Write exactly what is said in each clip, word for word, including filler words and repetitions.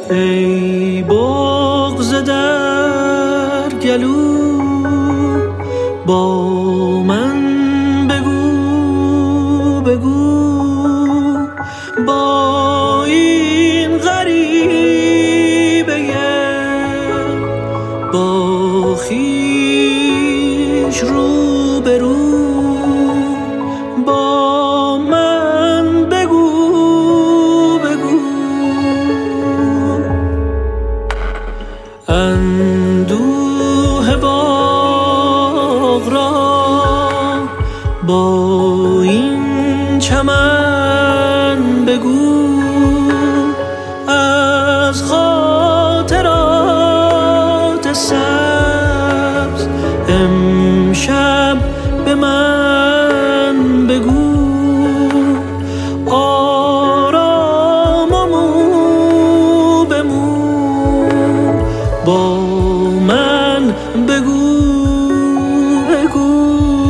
ای بغض در گلو با من بگو بگو، با این غریبه با خویش رو به رو، با من بگو بگو. اندوه باغ را با این چمن بگو، از خاطرات سبز امشب به من بگو، آرام و مو به مو با من بگو بگو.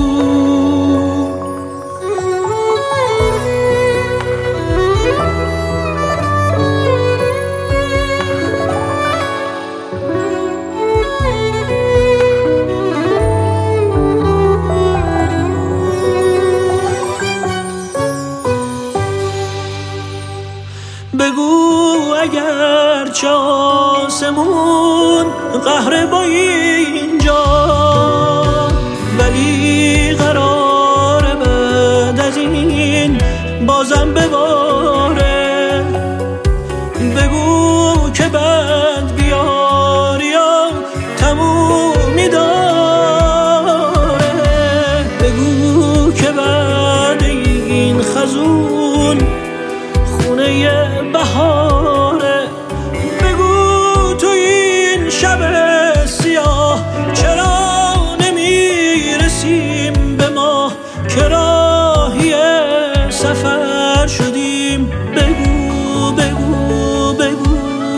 بگو اگر چه آسمون قهر با اینجا، ولی قراره بعد از این بازم بباره. بگو که بعد بیاری یا تمومی داره. بگو که بعد این خزون خونه بهاره. بگو تو این شب سیاه چرا نمیرسیم به ما، که راهی سفر شدیم. بگو بگو بگو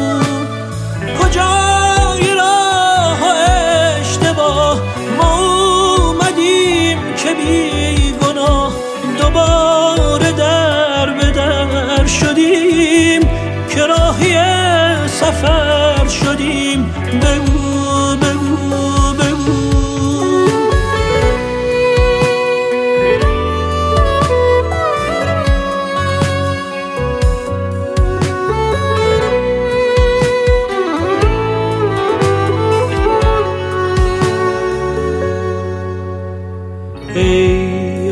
کجای راه و اشتباه ما اومدیم که بی گناه دوباره در به در شدیم، که راهی سفر شدیم. بگو بگو بگو. ای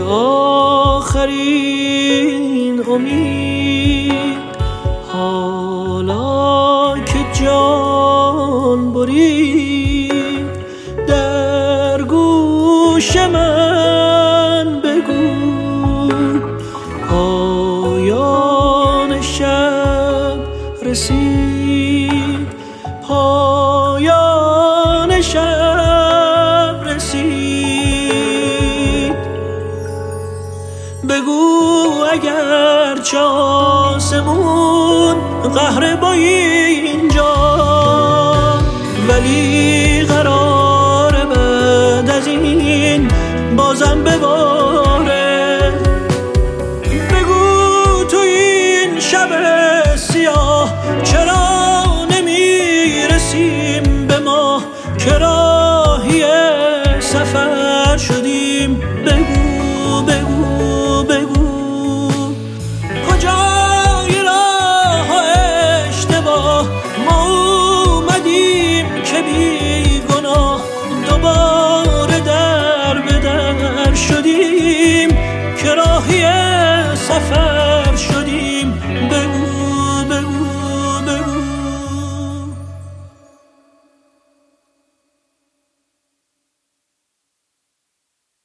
آخرین امید، حالا که جان برید در گوش من بگو، پایان شب رسید، پایان شب رسید. بگو اگر چه آسمون قهر با اینجا، ولی قراره بعد از این بازم بباره. بگو تو این شب سیاه چرا نمیرسیم به ما، که راهی سفر شدیم. بگو بگو بگو کجای راه و اشتباه ما اومدیم که بی گناه دوباره در به در شدیم، که راهی سفر شدیم.